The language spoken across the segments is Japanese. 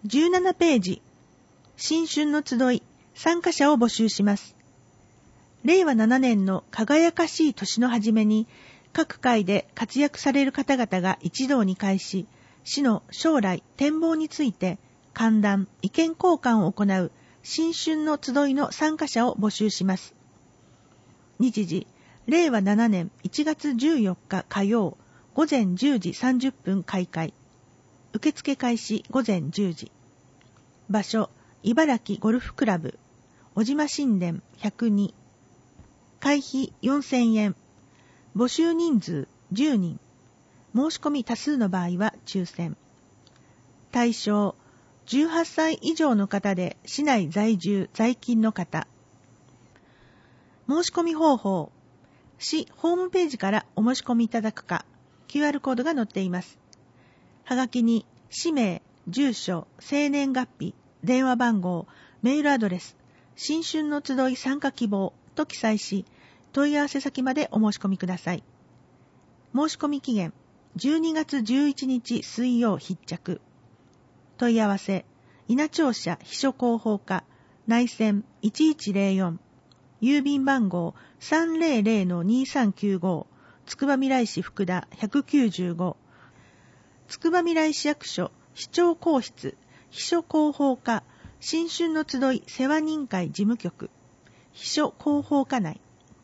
17ページ、新春の集い、参加者を募集します。令和7年の輝かしい年の初めに、各界で活躍される方々が一堂に会し、市の将来展望について歓談、意見交換を行う新春の集いの参加者を募集します。日時、令和7年1月14日火曜、午前10時30分開会。受付開始午前10時。場所、茨城ゴルフクラブ、小島神殿102。会費4000円。募集人数10人。申し込み多数の場合は抽選。対象、18歳以上の方で市内在住在勤の方。申し込み方法、市ホームページからお申し込みいただくか、QR コードが載っています。はがきに氏名、住所、生年月日、電話番号、メールアドレス、新春の集い参加希望と記載し、問い合わせ先までお申し込みください。申し込み期限、12月11日水曜必着。問い合わせ、稲庁舎秘書広報課、内線1104、郵便番号 300-2395、つくばみらい市福田195、つくばみらい市役所市長公室秘書広報課新春の集い世話人会事務局秘書広報課内。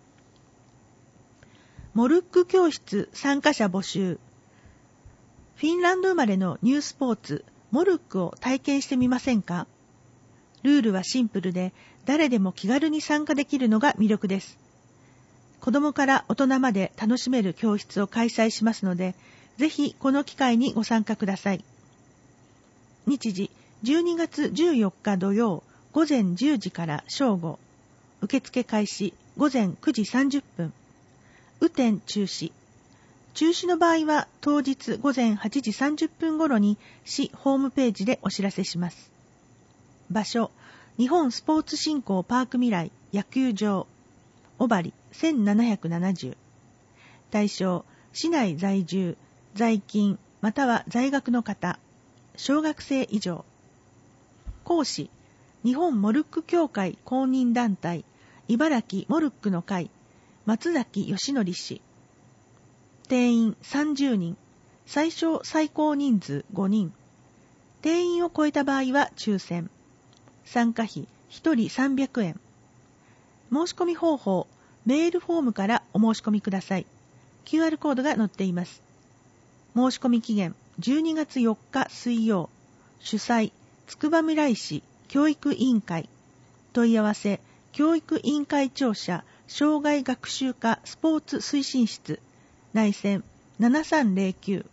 モルック教室参加者募集。フィンランド生まれのニュースポーツモルックを体験してみませんか？ルールはシンプルで誰でも気軽に参加できるのが魅力です。子供から大人まで楽しめる教室を開催しますので、ぜひこの機会にご参加ください。日時、12月14日土曜、午前10時から正午。受付開始、午前9時30分。雨天中止。中止の場合は、当日午前8時30分頃に市ホームページでお知らせします。場所、日本スポーツ振興パーク未来野球場。小針1770。対象、市内在住、在勤または在学の方、小学生以上。講師、日本モルック協会公認団体茨城モルックの会松崎義則氏。定員30人、最小最高人数5人。定員を超えた場合は抽選。参加費1人300円。申し込み方法、メールフォームからお申し込みください。QR コードが載っています。申し込み期限12月4日水曜。主催、つくばみらい市教育委員会。問い合わせ、教育委員会庁舎障害学習科スポーツ推進室。内線7309。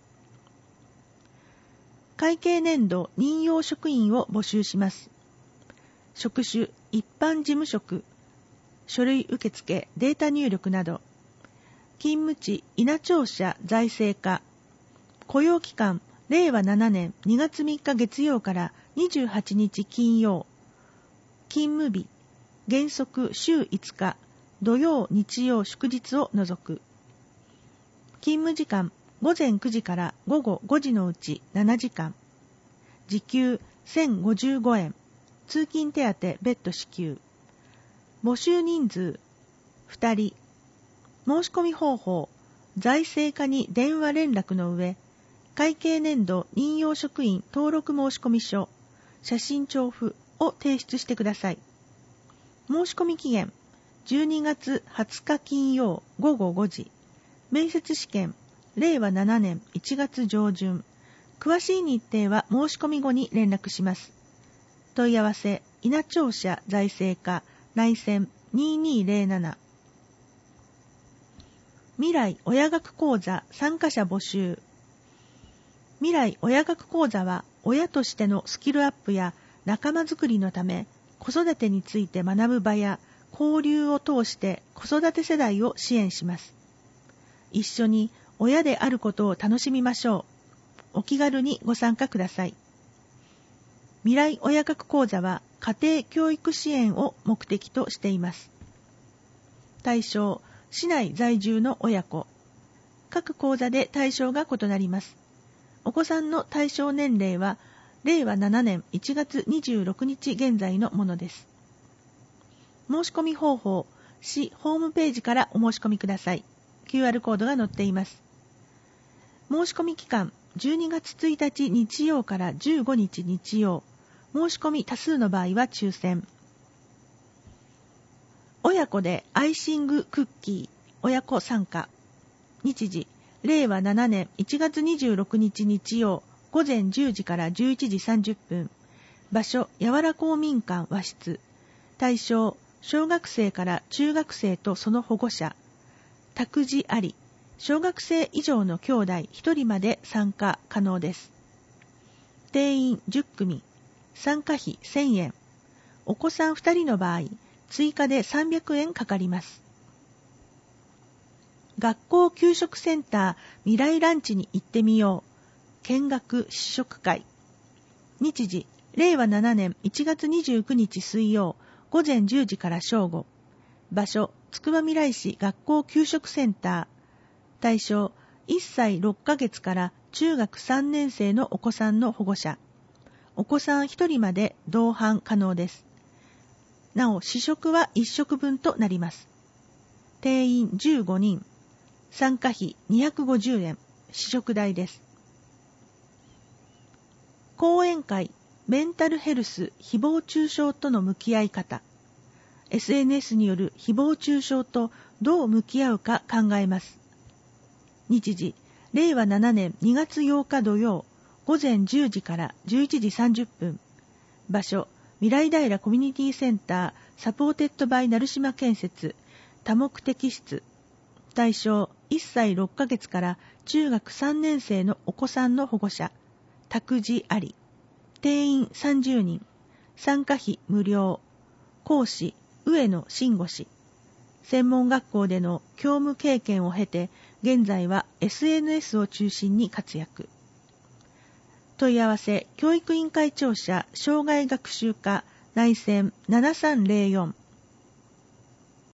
会計年度任用職員を募集します。職種、一般事務職、書類受付、データ入力など。勤務地、稲庁舎財政課。雇用期間、令和7年2月3日月曜から28日金曜。勤務日、原則週5日、土曜、日曜、祝日を除く。勤務時間、午前9時から午後5時のうち7時間。時給1055円。通勤手当別途支給。募集人数2人。申し込み方法、財政課に電話連絡の上、会計年度任用職員登録申込書、写真調布を提出してください。申し込み期限、12月20日金曜午後5時。面接試験、令和7年1月上旬。詳しい日程は申し込み後に連絡します。問い合わせ、稲庁舎財政課、内線2207。未来親学講座参加者募集。未来親学講座は、親としてのスキルアップや仲間づくりのため、子育てについて学ぶ場や交流を通して子育て世代を支援します。一緒に親であることを楽しみましょう。お気軽にご参加ください。未来親学講座は家庭教育支援を目的としています。対象、市内在住の親子。各講座で対象が異なります。お子さんの対象年齢は令和7年1月26日現在のものです。申し込み方法、市ホームページからお申し込みください。QR コードが載っています。申し込み期間、12月1日日曜から15日日曜。申し込み多数の場合は抽選。親子でアイシングクッキー、親子参加。日時、令和7年1月26日日曜、午前10時から11時30分。場所、やわら公民館和室。対象、小学生から中学生とその保護者。託児あり。小学生以上の兄弟1人まで参加可能です。定員10組。参加費1000円。お子さん2人の場合、追加で300円かかります。学校給食センター未来ランチに行ってみよう。見学試食会。日時、令和7年1月29日水曜、午前10時から正午。場所、つくばみらい市学校給食センター。対象、1歳6ヶ月から中学3年生のお子さんの保護者。お子さん1人まで同伴可能です。なお、試食は1食分となります。定員15人。参加費250円。試食代です。講演会、メンタルヘルス、誹謗中傷との向き合い方。SNS による誹謗中傷とどう向き合うか考えます。日時、令和7年2月8日土曜、午前10時から11時30分。場所、未来平コミュニティセンター、サポーテッドバイ成島建設、多目的室。対象、1歳6ヶ月から中学3年生のお子さんの保護者。託児あり。定員30人。参加費無料。講師、上野慎吾氏。専門学校での教務経験を経て、現在は SNS を中心に活躍。問い合わせ、教育委員会庁舎、障害学習課、内線7304